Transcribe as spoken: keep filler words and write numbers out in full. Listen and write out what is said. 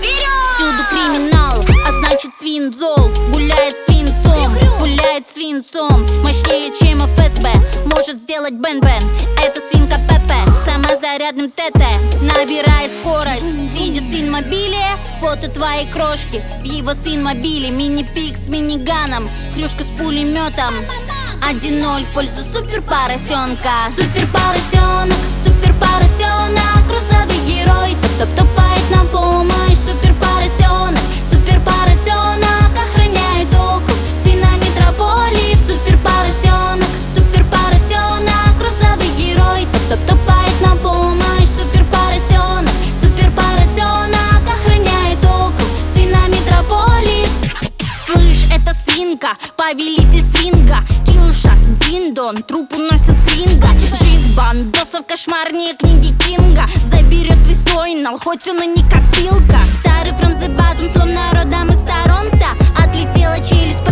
Всюду криминал, а значит свинзол. Гуляет свинцом, гуляет свинцом. Мощнее, чем эф эс бэ, может сделать бен-бен. Это свинка Пепе, самозарядным ТТ. Набирает скорость, сидя в свинмобиле. Фото твоей крошки в его свинмобиле. Мини-пик с миниганом, хрюшка с пулеметом. один ноль в пользу супер поросенка. Супер поросенок, супер поросенок, розовый герой. Топ-топ-топает на помощь. Супер поросенок, супер поросенок, охраняет округ свинометрополит. Супер поросенок, супер поросенок, розовый герой. Топ-топ-топает на помощь. Супер поросенок, супер поросенок, охраняет округ свинометрополит. Слышь, это свинка, повелитель свинга. Киллшот, дин-дон, труп уносит с ринга. Жизнь бандосов кошмарнее книги Кинга. Заберет твой нал, хоть он и не копилка. Старый from the bottom, словно родом из Торонто. Отлетела челюсть